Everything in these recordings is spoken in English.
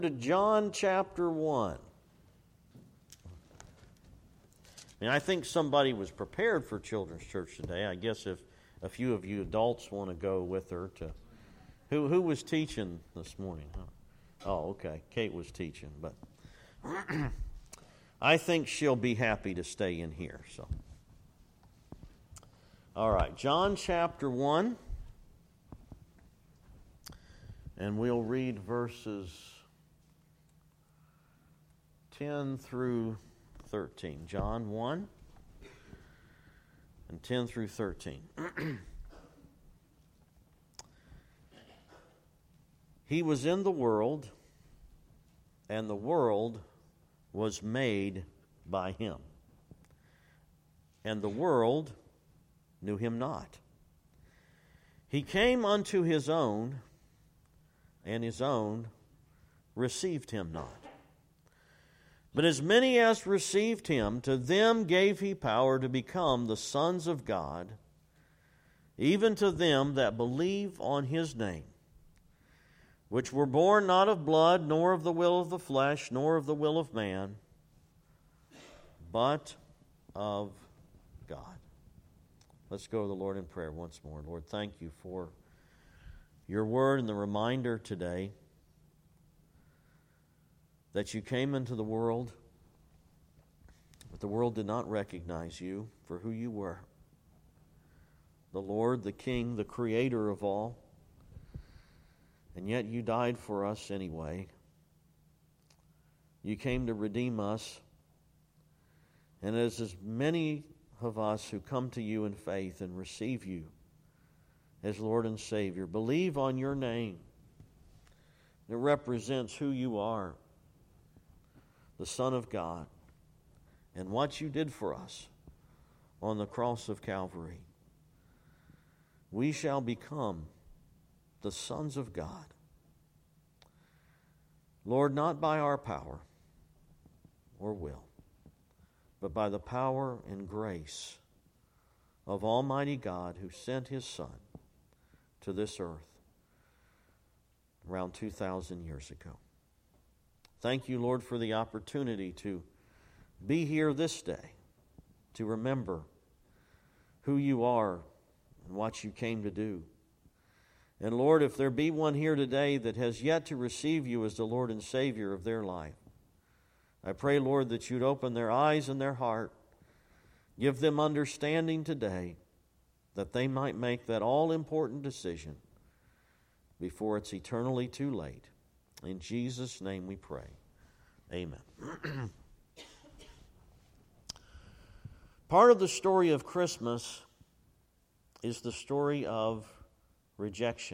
To John chapter 1. I think somebody was prepared for children's church today. I guess if a few of you adults want to go with her to... Who was teaching this morning? Huh? Oh, okay. Kate was teaching, but I think she'll be happy to stay in here. So, all right, John chapter 1, and we'll read verses 10 through 13. John 1 and 10 through 13. He was in the world, and the world was made by him. And the world knew him not. He came unto his own, and his own received him not. But as many as received him, to them gave he power to become the sons of God, even to them that believe on his name, which were born not of blood, nor of the will of the flesh, nor of the will of man, but of God. Let's go to the Lord in prayer once more. Lord, thank you for your word and the reminder today that you came into the world, but the world did not recognize you for who you were. The Lord, the King, the Creator of all, and yet you died for us anyway. You came to redeem us, and as many of us who come to you in faith and receive you as Lord and Savior, believe on your name that represents who you are, the Son of God, and what you did for us on the cross of Calvary, we shall become the sons of God. Lord, not by our power or will, but by the power and grace of Almighty God who sent his Son to this earth around 2,000 years ago. Thank you, Lord, for the opportunity to be here this day, to remember who you are and what you came to do. And Lord, if there be one here today that has yet to receive you as the Lord and Savior of their life, I pray, Lord, that you'd open their eyes and their heart, give them understanding today that they might make that all-important decision before it's eternally too late. In Jesus' name we pray. Amen. Part of the story of Christmas is the story of rejection.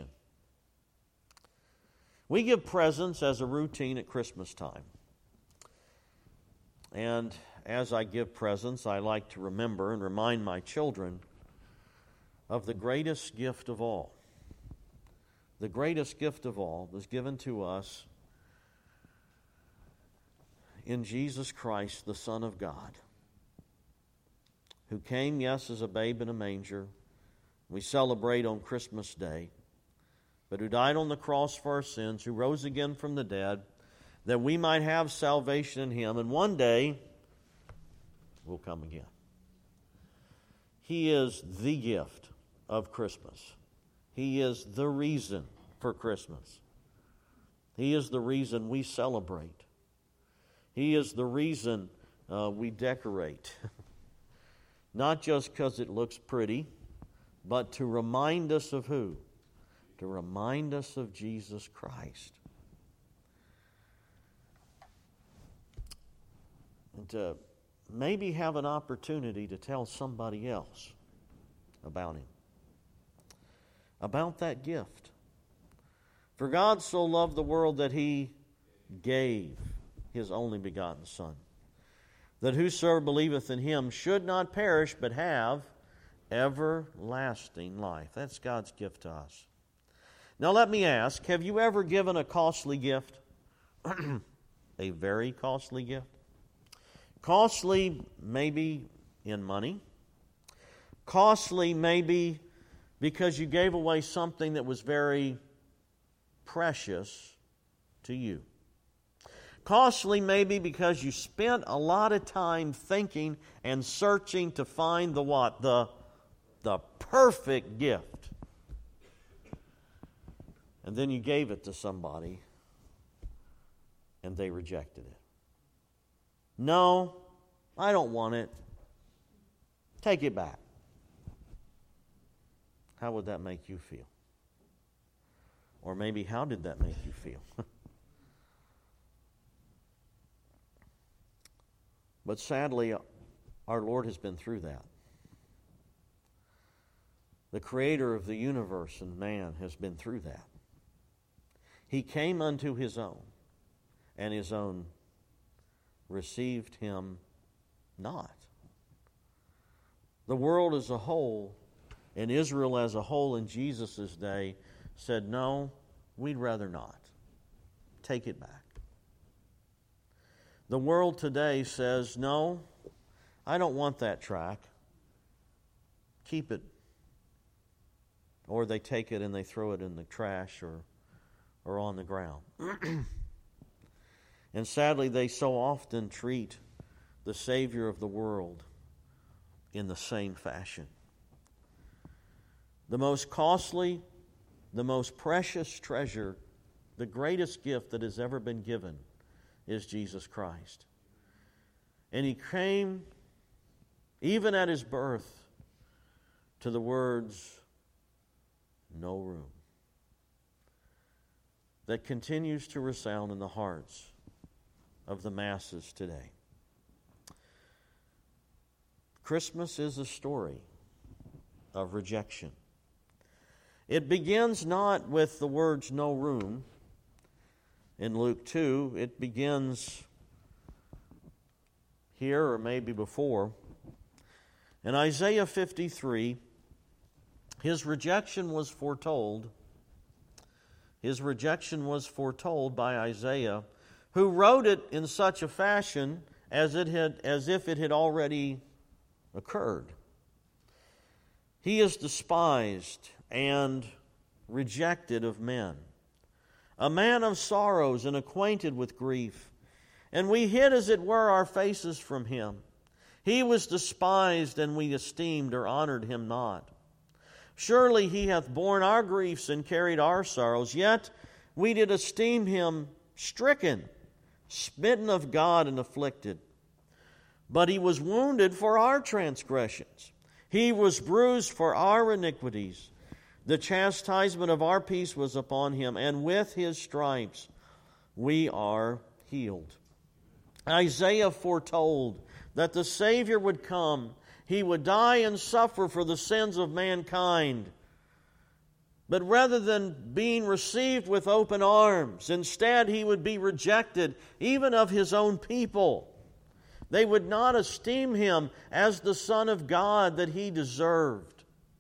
We give presents as a routine at Christmas time. And as I give presents, I like to remember and remind my children of the greatest gift of all. The greatest gift of all was given to us in Jesus Christ, the Son of God, who came, yes, as a babe in a manger. We celebrate on Christmas Day, but who died on the cross for our sins, who rose again from the dead, that we might have salvation in him, and one day will come again. He is the gift of Christmas. He is the reason for Christmas. He is the reason we celebrate. He is the reason we decorate. Not just because it looks pretty, but to remind us of who? To remind us of Jesus Christ. And to maybe have an opportunity to tell somebody else about him. About that gift. For God so loved the world that he gave his only begotten Son, that whosoever believeth in him should not perish, but have everlasting life. That's God's gift to us. Now let me ask, have you ever given a costly gift? A very costly gift? Costly maybe in money. Costly maybe because you gave away something that was very precious to you. Costly maybe because you spent a lot of time thinking and searching to find the what? The perfect gift. And then you gave it to somebody and they rejected it. No, I don't want it. Take it back. How would that make you feel? Or maybe how did that make you feel? But sadly, our Lord has been through that. The Creator of the universe and man has been through that. He came unto His own, and His own received Him not. The world as a whole, and Israel as a whole in Jesus' day, said, no, we'd rather not. Take it back. The world today says, no, I don't want that track. Keep it. Or they take it and they throw it in the trash or on the ground. And sadly, they so often treat the Savior of the world in the same fashion. The most costly, the most precious treasure, the greatest gift that has ever been given is Jesus Christ. And He came, even at His birth, to the words, no room, that continues to resound in the hearts of the masses today. Christmas is a story of rejection. It begins not with the words no room in Luke 2. It begins here or maybe before. In Isaiah 53, His rejection was foretold. His rejection was foretold by Isaiah, who wrote it in such a fashion as if it had already occurred. He is despised and rejected of men, a man of sorrows and acquainted with grief. And we hid, as it were, our faces from Him. He was despised, and we esteemed or honored Him not. Surely He hath borne our griefs and carried our sorrows, yet we did esteem Him stricken, smitten of God, and afflicted. But He was wounded for our transgressions. He was bruised for our iniquities. The chastisement of our peace was upon Him, and with His stripes we are healed. Isaiah foretold that the Savior would come. He would die and suffer for the sins of mankind. But rather than being received with open arms, instead He would be rejected, even of His own people. They would not esteem Him as the Son of God that He deserved.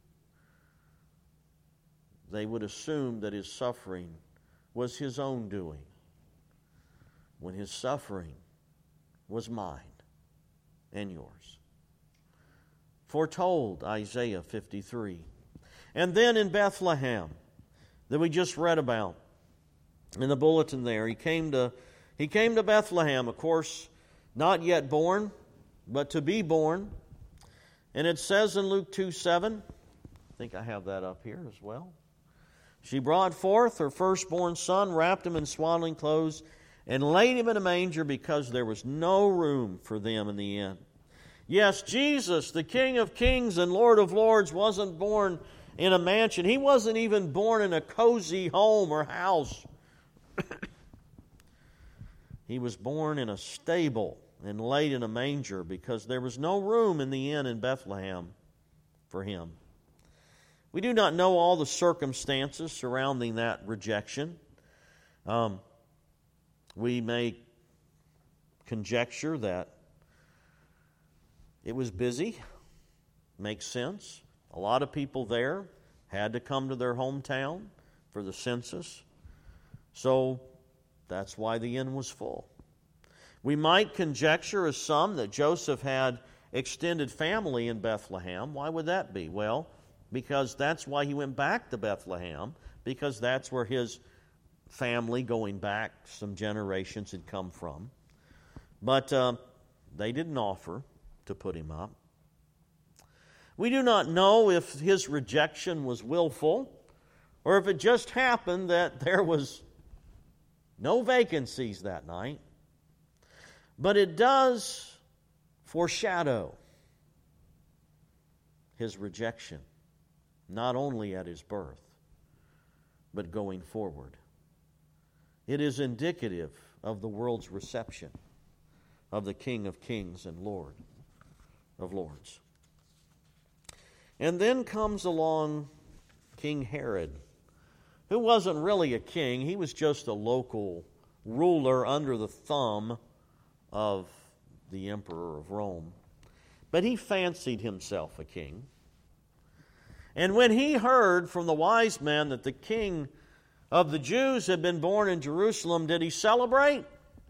They would assume that His suffering was His own doing, when His suffering was mine and yours. Foretold, Isaiah 53. And then in Bethlehem, that we just read about in the bulletin there, He came to Bethlehem, of course, not yet born, but to be born. And it says in Luke 2:7, I think I have that up here as well. She brought forth her firstborn son, wrapped him in swaddling clothes, and laid him in a manger because there was no room for them in the inn. Yes, Jesus, the King of Kings and Lord of Lords, wasn't born in a mansion. He wasn't even born in a cozy home or house. He was born in a stable and laid in a manger because there was no room in the inn in Bethlehem for Him. We do not know all the circumstances surrounding that rejection. We may conjecture that it was busy. Makes sense. A lot of people there had to come to their hometown for the census. So that's why the inn was full. We might conjecture, as some, that Joseph had extended family in Bethlehem. Why would that be? Well, because that's why he went back to Bethlehem, because that's where his family going back some generations had come from. But they didn't offer to put him up. We do not know if his rejection was willful or if it just happened that there was no vacancies that night. But it does foreshadow his rejection, not only at his birth, but going forward. It is indicative of the world's reception of the King of Kings and Lord of Lords. And then comes along King Herod, who wasn't really a king. He was just a local ruler under the thumb of the emperor of Rome. But he fancied himself a king. And when he heard from the wise men that the king of the Jews had been born in Jerusalem, did he celebrate?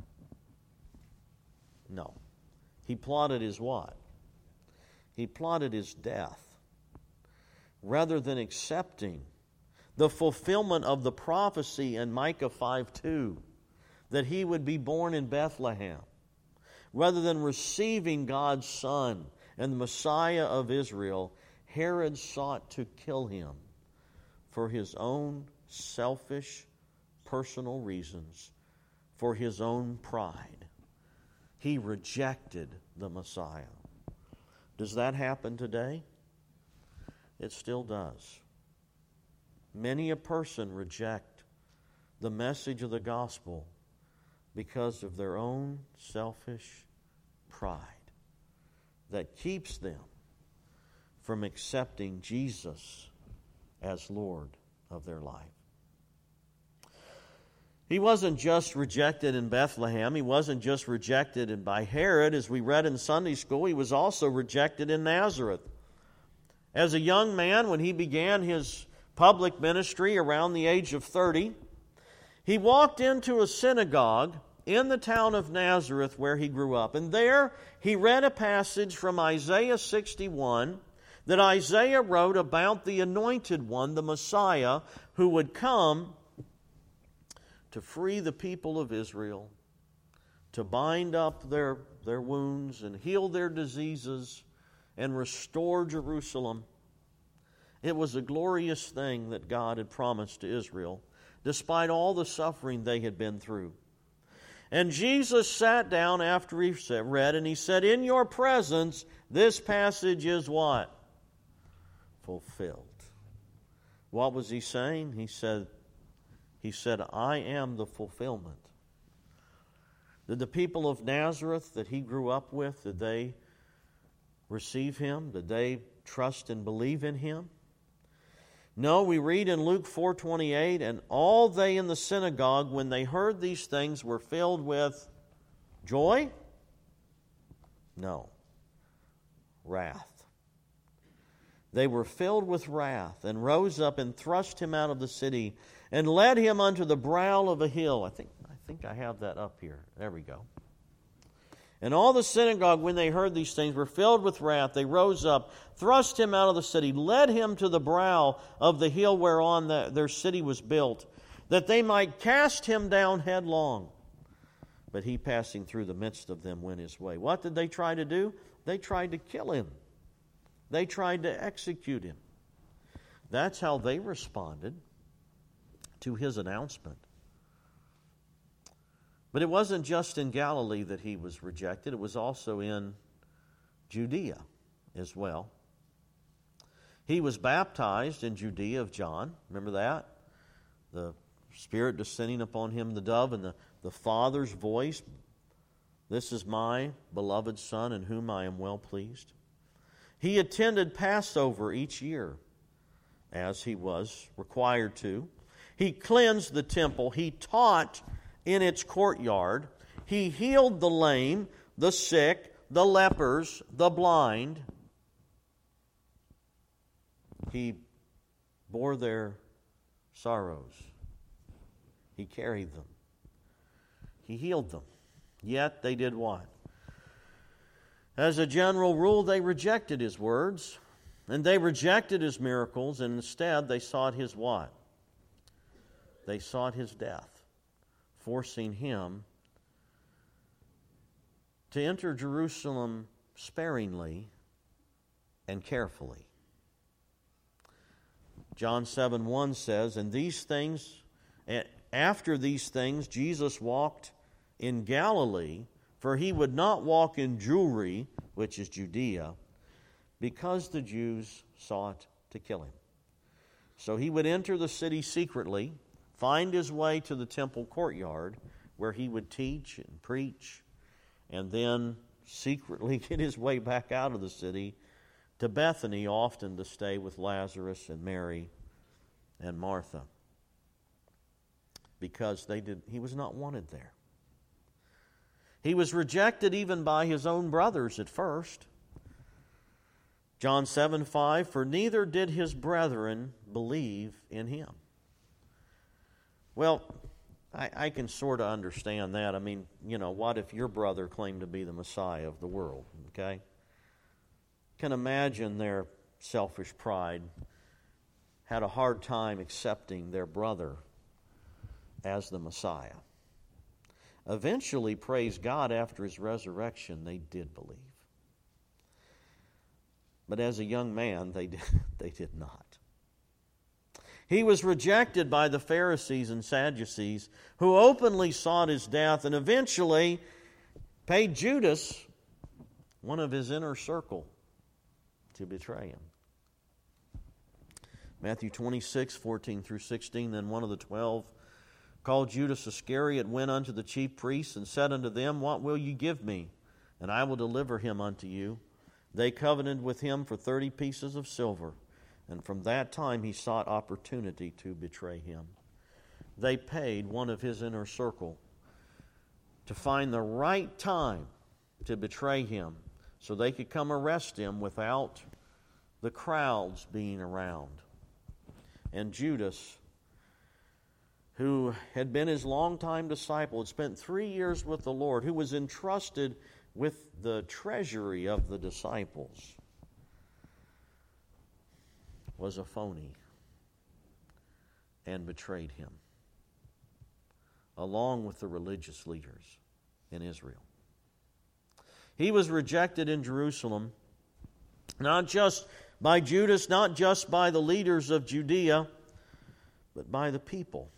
No. He plotted his what? He plotted his death. Rather than accepting the fulfillment of the prophecy in Micah 5:2 that he would be born in Bethlehem, rather than receiving God's Son and the Messiah of Israel, Herod sought to kill him for his own selfish, personal reasons, for his own pride. He rejected the Messiah. Does that happen today? It still does. Many a person reject the message of the gospel because of their own selfish pride that keeps them from accepting Jesus as Lord of their life. He wasn't just rejected in Bethlehem. He wasn't just rejected by Herod. As we read in Sunday school, he was also rejected in Nazareth. As a young man, when he began his public ministry around the age of 30, he walked into a synagogue in the town of Nazareth where he grew up. And there he read a passage from Isaiah 61 that Isaiah wrote about the Anointed One, the Messiah, who would come to free the people of Israel, to bind up their wounds and heal their diseases and restore Jerusalem. It was a glorious thing that God had promised to Israel, despite all the suffering they had been through. And Jesus sat down after he read, and he said, "In your presence, this passage is what? Fulfilled." What was he saying? He said, I am the fulfillment. Did the people of Nazareth that he grew up with, did they receive him? Did they trust and believe in him? No, we read in Luke 4:28, and all they in the synagogue, when they heard these things, were filled with joy? No. Wrath. They were filled with wrath and rose up and thrust him out of the city and led him unto the brow of a hill. I think I have that up here. There we go. And all the synagogue, when they heard these things, were filled with wrath. They rose up, thrust him out of the city, led him to the brow of the hill whereon their city was built, that they might cast him down headlong. But he, passing through the midst of them, went his way. What did they try to do? They tried to kill him. They tried to execute him. That's how they responded to his announcement. But it wasn't just in Galilee that he was rejected. It was also in Judea as well. He was baptized in Judea of John. Remember that? The Spirit descending upon him, the dove, and the Father's voice. This is my beloved Son in whom I am well pleased. He attended Passover each year as he was required to. He cleansed the temple. He taught in its courtyard. He healed the lame, the sick, the lepers, the blind. He bore their sorrows. He carried them. He healed them. Yet they did what? As a general rule, they rejected his words, and they rejected his miracles, and instead they sought his what? they sought his death, forcing him to enter Jerusalem sparingly and carefully. John 7:1 says, after these things, Jesus walked in Galilee, for he would not walk in Jewry, which is Judea, because the Jews sought to kill him. So he would enter the city secretly, find his way to the temple courtyard, where he would teach and preach, and then secretly get his way back out of the city to Bethany, often to stay with Lazarus and Mary and Martha, because he was not wanted there. He was rejected even by his own brothers at first. John 7:5, for neither did his brethren believe in him. Well, I can sort of understand that. I mean, what if your brother claimed to be the Messiah of the world, okay? Can imagine their selfish pride had a hard time accepting their brother as the Messiah. Eventually, praise God, after his resurrection, they did believe. But as a young man, they did not. He was rejected by the Pharisees and Sadducees, who openly sought his death and eventually paid Judas, one of his inner circle, to betray him. Matthew 26:14-16, then one of the 12, called Judas Iscariot, went unto the chief priests and said unto them, what will you give me? And I will deliver him unto you. They covenanted with him for 30 pieces of silver. And from that time he sought opportunity to betray him. They paid one of his inner circle to find the right time to betray him so they could come arrest him without the crowds being around. And Judas, who had been his longtime disciple, had spent 3 years with the Lord, who was entrusted with the treasury of the disciples, was a phony and betrayed him, along with the religious leaders in Israel. He was rejected in Jerusalem, not just by Judas, not just by the leaders of Judea, but by the people.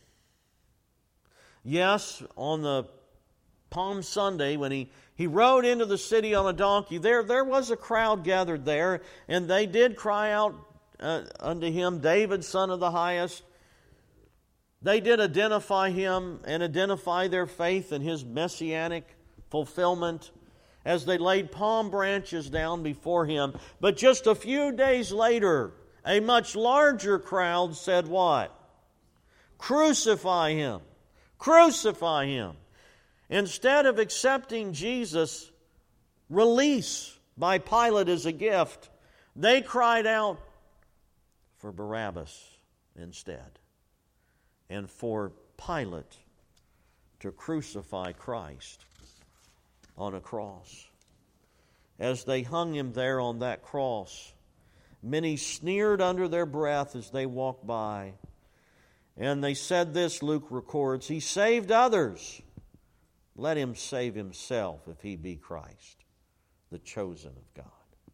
Yes, on the Palm Sunday, when he rode into the city on a donkey, there was a crowd gathered there, and they did cry out unto him, David, son of the highest. They did identify him and identify their faith in his messianic fulfillment as they laid palm branches down before him. But just a few days later, a much larger crowd said what? Crucify him! Crucify him! Instead of accepting Jesus' release by Pilate as a gift, they cried out for Barabbas instead, and for Pilate to crucify Christ on a cross. As they hung him there on that cross, many sneered under their breath as they walked by. And they said this, Luke records, he saved others. Let him save himself if he be Christ, the chosen of God.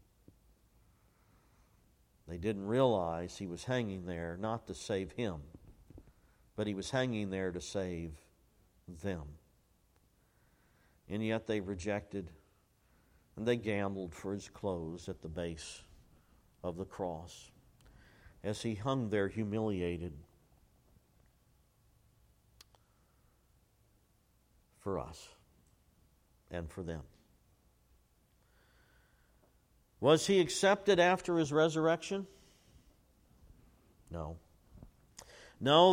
They didn't realize he was hanging there not to save him, but he was hanging there to save them. And yet they rejected, and they gambled for his clothes at the base of the cross as he hung there humiliated for us and for them. Was he accepted after his resurrection? No. No,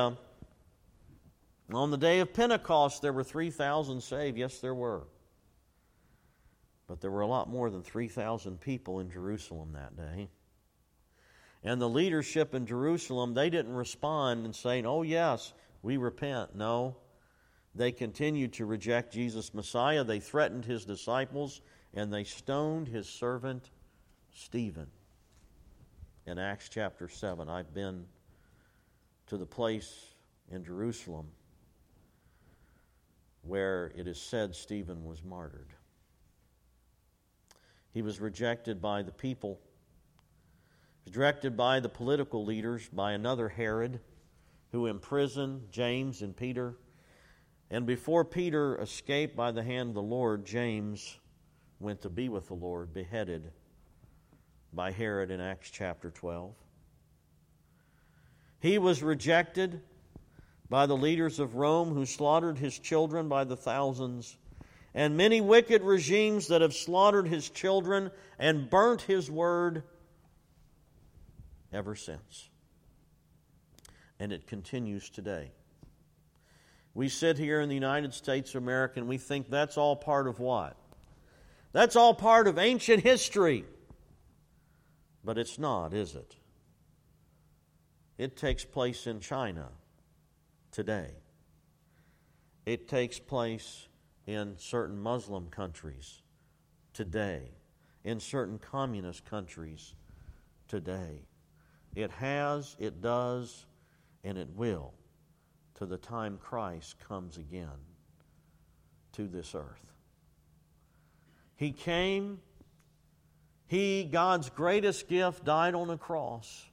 on the day of Pentecost, there were 3,000 saved. Yes, there were. But there were a lot more than 3,000 people in Jerusalem that day. And the leadership in Jerusalem, they didn't respond and say, oh yes, we repent. No. They continued to reject Jesus Messiah. They threatened his disciples, and they stoned his servant Stephen. In Acts chapter 7, I've been to the place in Jerusalem, where it is said Stephen was martyred. He was rejected by the people. He was rejected by the political leaders, by another Herod, who imprisoned James and Peter. And before Peter escaped by the hand of the Lord, James went to be with the Lord, beheaded by Herod in Acts chapter 12. He was rejected by the leaders of Rome, who slaughtered his children by the thousands, and many wicked regimes that have slaughtered his children and burnt his word ever since. And it continues today. We sit here in the United States of America and we think that's all part of what? That's all part of ancient history. But it's not, is it? It takes place in China today. It takes place in certain Muslim countries today, in certain communist countries today. It has, it does, and it will to the time Christ comes again to this earth. He came, God's greatest gift, died on a cross.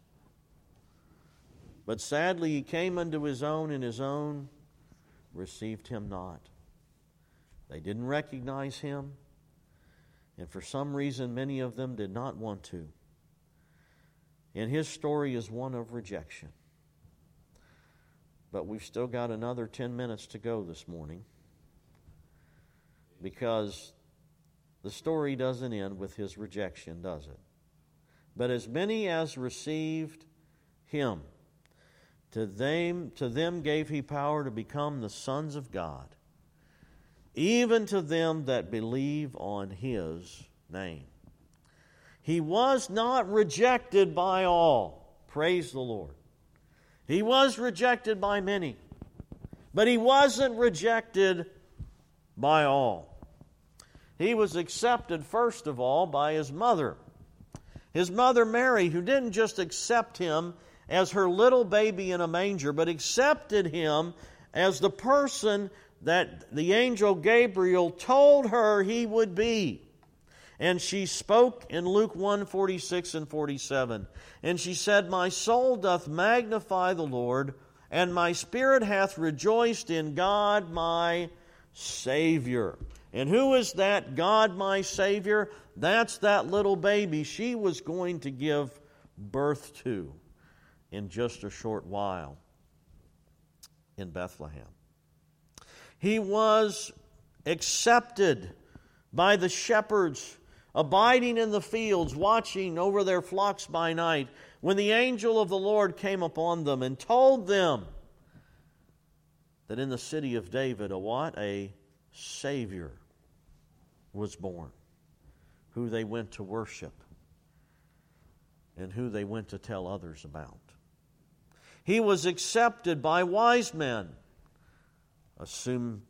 But sadly, He came unto His own, and His own received Him not. They didn't recognize Him, and for some reason, many of them did not want to. And His story is one of rejection. But we've still got another 10 minutes to go this morning, because the story doesn't end with His rejection, does it? But as many as received Him, to them gave He power to become the sons of God, even to them that believe on His name. He was not rejected by all. Praise the Lord. He was rejected by many, but He wasn't rejected by all. He was accepted, first of all, by His mother. His mother Mary, who didn't just accept Him as her little baby in a manger, but accepted Him as the person that the angel Gabriel told her He would be. And she spoke in Luke 1:46 and 47. And she said, My soul doth magnify the Lord, and my spirit hath rejoiced in God my Savior. And who is that God my Savior? That's that little baby she was going to give birth to in just a short while in Bethlehem. He was accepted by the shepherds, abiding in the fields, watching over their flocks by night, when the angel of the Lord came upon them and told them that in the city of David, a Savior was born, who they went to worship and who they went to tell others about. He was accepted by wise men, assuming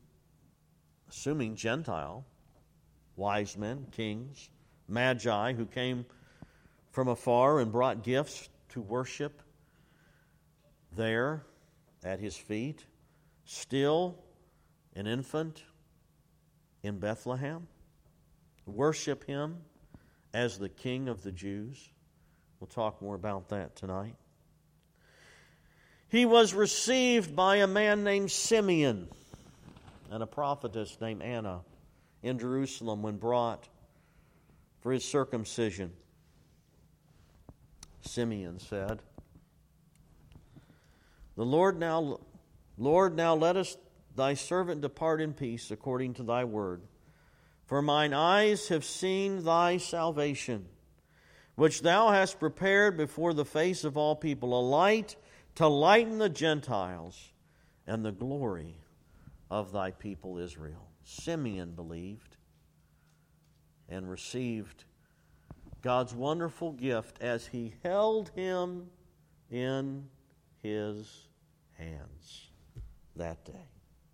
Gentile, wise men, kings, magi who came from afar and brought gifts to worship there at His feet, still an infant in Bethlehem. Worship Him as the King of the Jews. We'll talk more about that tonight. He was received by a man named Simeon and a prophetess named Anna in Jerusalem when brought for his circumcision. Simeon said, Lord, now let thy servant depart in peace according to thy word. For mine eyes have seen thy salvation, which thou hast prepared before the face of all people, a light to lighten the Gentiles and the glory of thy people Israel. Simeon believed and received God's wonderful gift as he held him in his hands that day.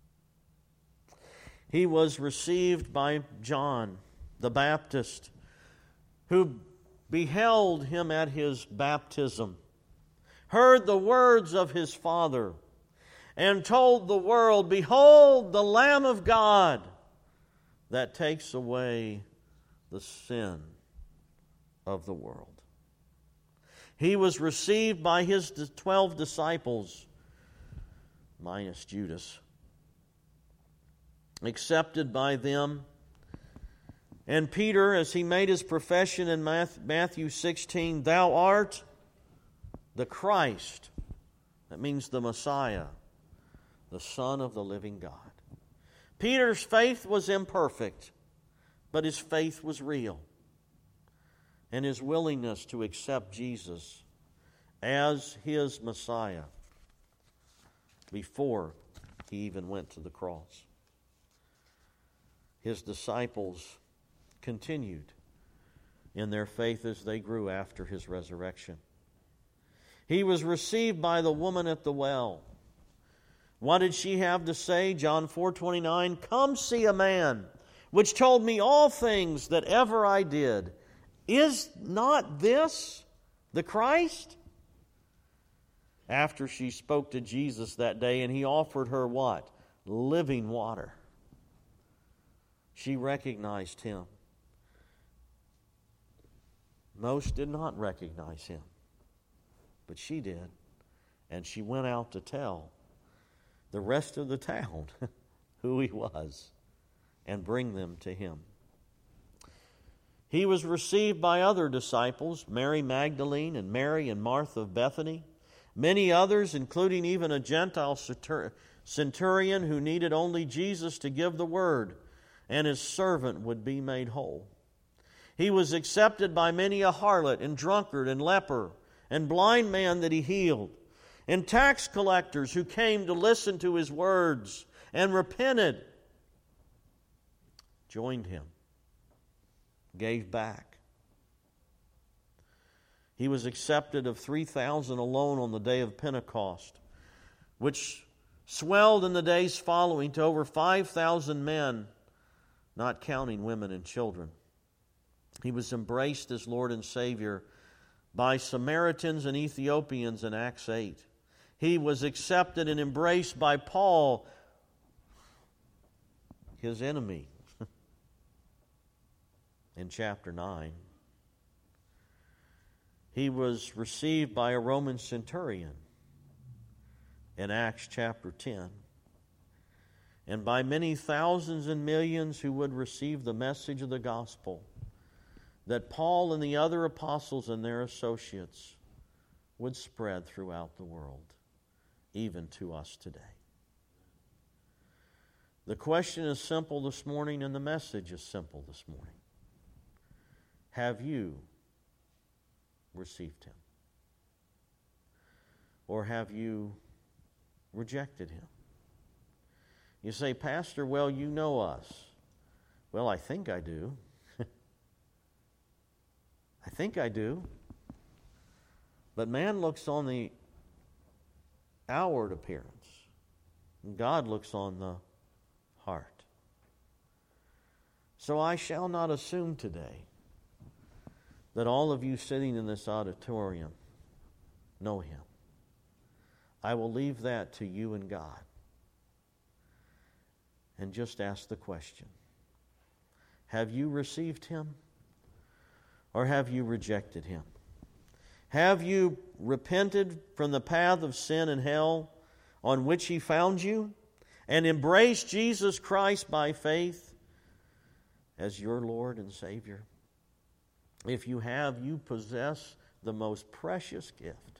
He was received by John the Baptist, who beheld him at his baptism, heard the words of his Father, and told the world, "Behold the Lamb of God that takes away the sin of the world." He was received by his 12 disciples, minus Judas, accepted by them. And Peter, as he made his profession in Matthew 16, "Thou art the Christ," that means the Messiah, "the Son of the living God." Peter's faith was imperfect, but his faith was real. And his willingness to accept Jesus as his Messiah before he even went to the cross. His disciples continued in their faith as they grew after his resurrection. He was received by the woman at the well. What did she have to say? John 4:29, "Come see a man which told me all things that ever I did. Is not this the Christ?" After she spoke to Jesus that day, and he offered her what? Living water. She recognized him. Most did not recognize him, but she did. And she went out to tell the rest of the town who he was and bring them to him. He was received by other disciples, Mary Magdalene and Mary and Martha of Bethany, many others, including even a Gentile centurion who needed only Jesus to give the word, and his servant would be made whole. He was accepted by many a harlot and drunkard and leper and blind man that he healed, and tax collectors who came to listen to his words and repented, joined him, gave back. He was accepted of 3,000 alone on the day of Pentecost, which swelled in the days following to over 5,000 men, not counting women and children. He was embraced as Lord and Savior by Samaritans and Ethiopians in Acts 8. He was accepted and embraced by Paul, his enemy, in chapter 9. He was received by a Roman centurion in Acts chapter 10. And by many thousands and millions who would receive the message of the gospel that Paul and the other apostles and their associates would spread throughout the world, even to us today. The question is simple this morning, and the message is simple this morning. Have you received him? Or have you rejected him? You say, "Pastor, well, you know us." Well, I think I do. I think I do. But man looks on the outward appearance, and God looks on the heart. So I shall not assume today that all of you sitting in this auditorium know him. I will leave that to you and God. And just ask the question, have you received him? Or have you rejected him? Have you repented from the path of sin and hell on which he found you, and embraced Jesus Christ by faith as your Lord and Savior? If you have, you possess the most precious gift.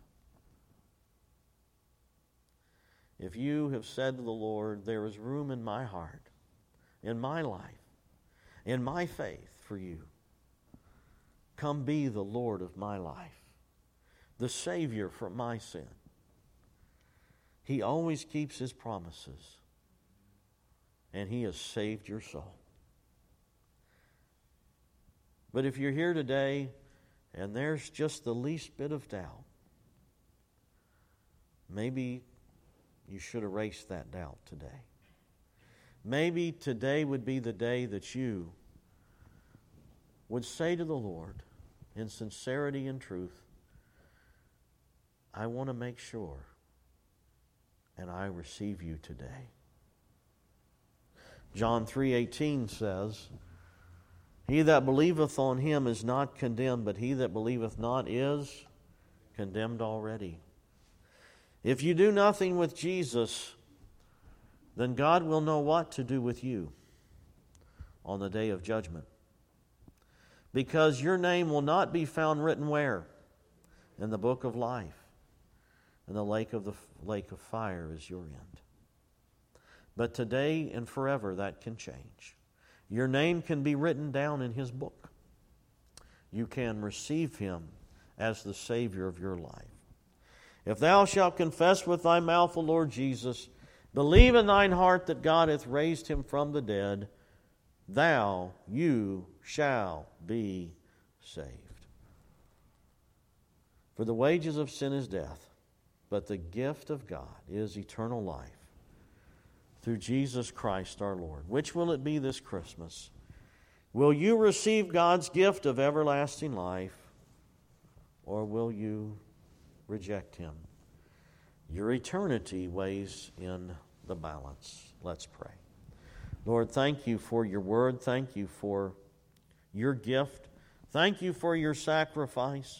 If you have said to the Lord, "There is room in my heart, in my life, in my faith for you. Come be the Lord of my life, the Savior from my sin." He always keeps his promises, and he has saved your soul. But if you're here today and there's just the least bit of doubt, maybe you should erase that doubt today. Maybe today would be the day that you would say to the Lord in sincerity and truth, "I want to make sure and I receive you today. John 3:18 says, He that believeth on him is not condemned, but he that believeth not is condemned already. If you do nothing with Jesus, then God will know what to do with you on the day of judgment. Because your name will not be found written where? In the book of life. And the lake of fire is your end. But today and forever that can change. Your name can be written down in His book. You can receive Him as the Savior of your life. If thou shalt confess with thy mouth the Lord Jesus, believe in thine heart that God hath raised Him from the dead, you shall be saved. For the wages of sin is death, but the gift of God is eternal life through Jesus Christ our Lord. Which will it be this Christmas? Will you receive God's gift of everlasting life, or will you reject Him? Your eternity weighs in the balance. Let's pray. Lord, thank you for your word. Thank you for your gift. Thank you for your sacrifice.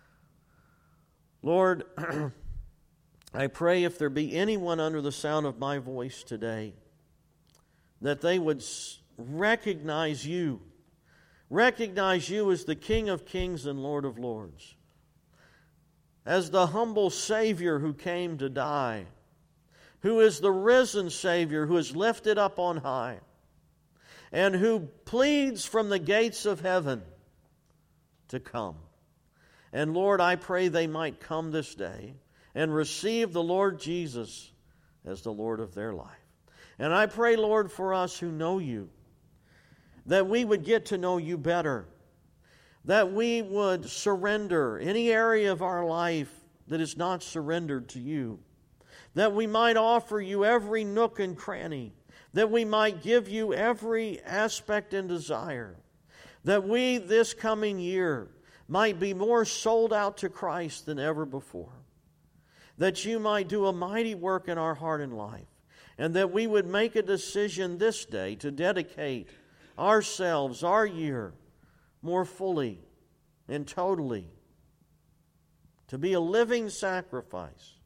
Lord, I pray if there be anyone under the sound of my voice today, that they would recognize you as the King of Kings and Lord of Lords, as the humble Savior who came to die, who is the risen Savior who is lifted up on high, and who pleads from the gates of heaven to come. And Lord, I pray they might come this day and receive the Lord Jesus as the Lord of their life. And I pray, Lord, for us who know you, that we would get to know you better, that we would surrender any area of our life that is not surrendered to you, that we might offer you every nook and cranny, that we might give you every aspect and desire, that we this coming year might be more sold out to Christ than ever before, that you might do a mighty work in our heart and life, and that we would make a decision this day to dedicate ourselves, our year, more fully and totally, to be a living sacrifice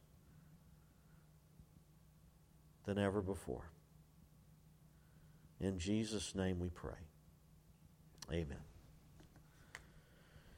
than ever before. In Jesus' name we pray. Amen.